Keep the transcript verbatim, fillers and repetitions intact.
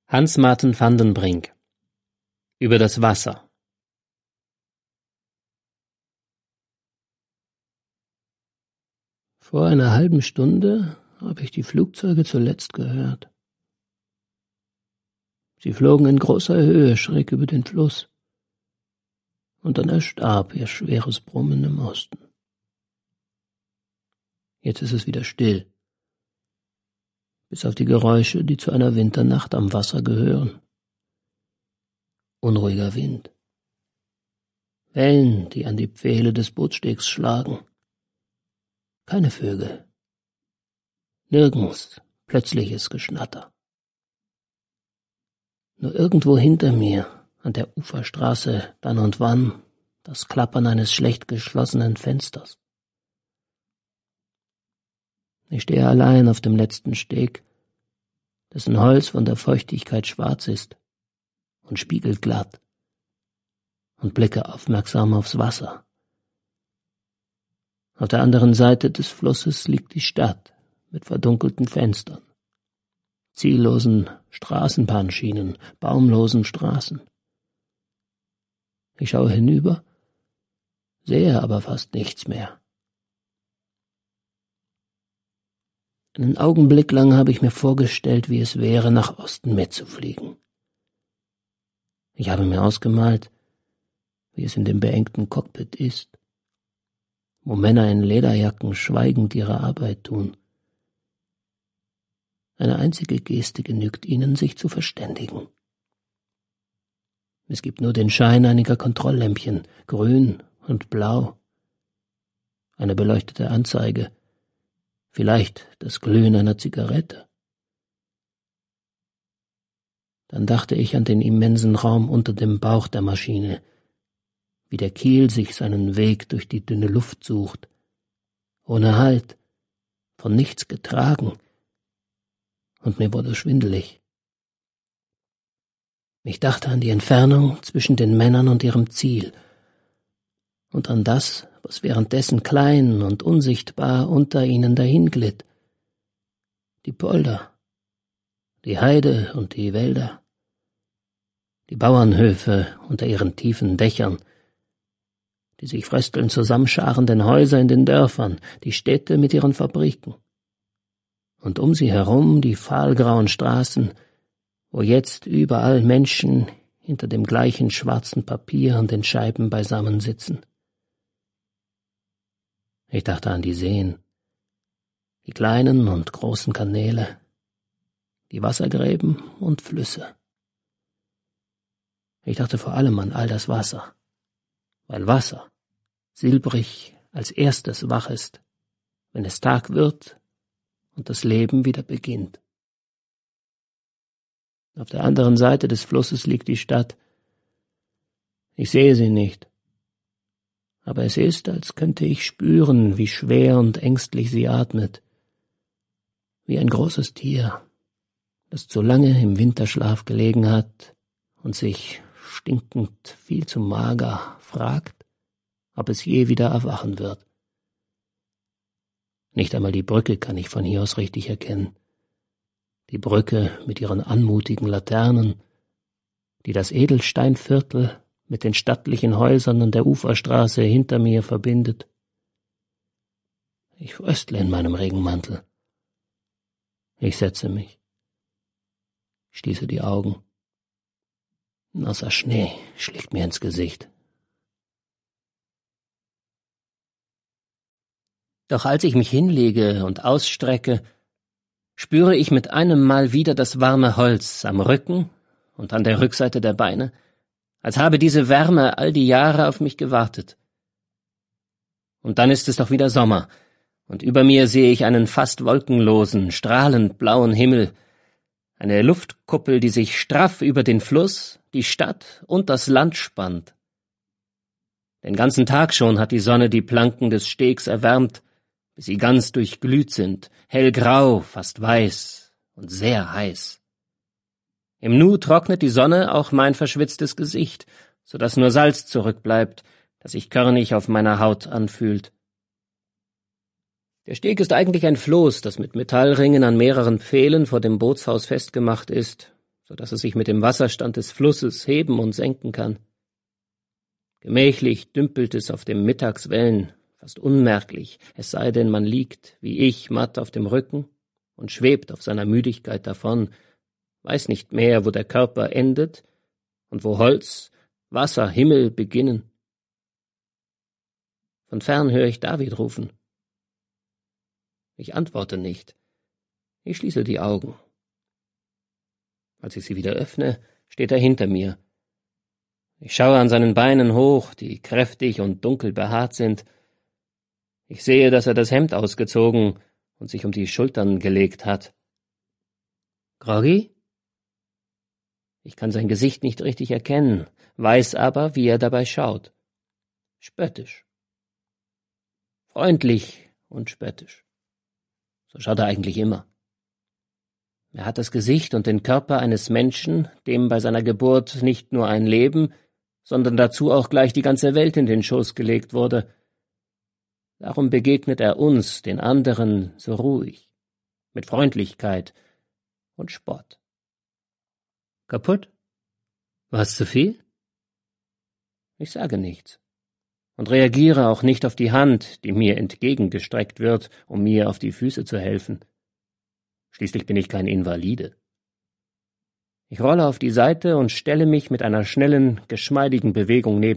Hans Marten van den Brink über das Wasser. Vor einer halben Stunde habe ich die Flugzeuge zuletzt gehört. Sie flogen in großer Höhe schräg über den Fluss, und dann erstarb ihr schweres Brummen im Osten. Jetzt ist es wieder still, bis auf die Geräusche, die zu einer Winternacht am Wasser gehören. Unruhiger Wind, Wellen, die an die Pfähle des Bootsstegs schlagen. Keine Vögel, nirgends plötzliches Geschnatter. Nur irgendwo hinter mir, an der Uferstraße, dann und wann das Klappern eines schlecht geschlossenen Fensters. Ich stehe allein auf dem letzten Steg, dessen Holz von der Feuchtigkeit schwarz ist und spiegelglatt, und blicke aufmerksam aufs Wasser. Auf der anderen Seite des Flusses liegt die Stadt mit verdunkelten Fenstern, ziellosen Straßenbahnschienen, baumlosen Straßen. Ich schaue hinüber, sehe aber fast nichts mehr. Einen Augenblick lang habe ich mir vorgestellt, wie es wäre, nach Osten mitzufliegen. Ich habe mir ausgemalt, wie es in dem beengten Cockpit ist, wo Männer in Lederjacken schweigend ihre Arbeit tun. Eine einzige Geste genügt ihnen, sich zu verständigen. Es gibt nur den Schein einiger Kontrolllämpchen, grün und blau, eine beleuchtete Anzeige, vielleicht das Glühen einer Zigarette. Dann dachte ich an den immensen Raum unter dem Bauch der Maschine, wie der Kiel sich seinen Weg durch die dünne Luft sucht, ohne Halt, von nichts getragen, und mir wurde schwindelig. Ich dachte an die Entfernung zwischen den Männern und ihrem Ziel und an das, was währenddessen klein und unsichtbar unter ihnen dahinglitt. Die Polder, die Heide und die Wälder, die Bauernhöfe unter ihren tiefen Dächern, die sich fröstelnd zusammenscharenden Häuser in den Dörfern, die Städte mit ihren Fabriken. Und um sie herum die fahlgrauen Straßen, wo jetzt überall Menschen hinter dem gleichen schwarzen Papier an den Scheiben beisammen sitzen. Ich dachte an die Seen, die kleinen und großen Kanäle, die Wassergräben und Flüsse. Ich dachte vor allem an all das Wasser, weil Wasser silbrig als erstes wach ist, wenn es Tag wird und das Leben wieder beginnt. Auf der anderen Seite des Flusses liegt die Stadt. Ich sehe sie nicht, aber es ist, als könnte ich spüren, wie schwer und ängstlich sie atmet, wie ein großes Tier, das zu lange im Winterschlaf gelegen hat und sich, stinkend viel zu mager, fragt, ob es je wieder erwachen wird. Nicht einmal die Brücke kann ich von hier aus richtig erkennen. Die Brücke mit ihren anmutigen Laternen, die das Edelsteinviertel mit den stattlichen Häusern an der Uferstraße hinter mir verbindet. Ich fröstle in meinem Regenmantel. Ich setze mich, schließe die Augen. Nasser Schnee schlägt mir ins Gesicht. Doch als ich mich hinlege und ausstrecke, spüre ich mit einem Mal wieder das warme Holz am Rücken und an der Rückseite der Beine, als habe diese Wärme all die Jahre auf mich gewartet. Und dann ist es doch wieder Sommer, und über mir sehe ich einen fast wolkenlosen, strahlend blauen Himmel, eine Luftkuppel, die sich straff über den Fluss, die Stadt und das Land spannt. Den ganzen Tag schon hat die Sonne die Planken des Stegs erwärmt, bis sie ganz durchglüht sind, hellgrau, fast weiß und sehr heiß. Im Nu trocknet die Sonne auch mein verschwitztes Gesicht, so dass nur Salz zurückbleibt, das sich körnig auf meiner Haut anfühlt. Der Steg ist eigentlich ein Floß, das mit Metallringen an mehreren Pfählen vor dem Bootshaus festgemacht ist, so dass es sich mit dem Wasserstand des Flusses heben und senken kann. Gemächlich dümpelt es auf dem Mittagswellen, fast unmerklich, es sei denn, man liegt, wie ich, matt auf dem Rücken und schwebt auf seiner Müdigkeit davon, weiß nicht mehr, wo der Körper endet und wo Holz, Wasser, Himmel beginnen. Von fern höre ich David rufen. Ich antworte nicht. Ich schließe die Augen. Als ich sie wieder öffne, steht er hinter mir. Ich schaue an seinen Beinen hoch, die kräftig und dunkel behaart sind. Ich sehe, dass er das Hemd ausgezogen und sich um die Schultern gelegt hat. Groggy? Ich kann sein Gesicht nicht richtig erkennen, weiß aber, wie er dabei schaut. Spöttisch. Freundlich und spöttisch. So schaut er eigentlich immer. Er hat das Gesicht und den Körper eines Menschen, dem bei seiner Geburt nicht nur ein Leben, sondern dazu auch gleich die ganze Welt in den Schoß gelegt wurde. Darum begegnet er uns, den anderen, so ruhig, mit Freundlichkeit und Spott. Kaputt? War's zu viel? Ich sage nichts und reagiere auch nicht auf die Hand, die mir entgegengestreckt wird, um mir auf die Füße zu helfen. Schließlich bin ich kein Invalide. Ich rolle auf die Seite und stelle mich mit einer schnellen, geschmeidigen Bewegung neben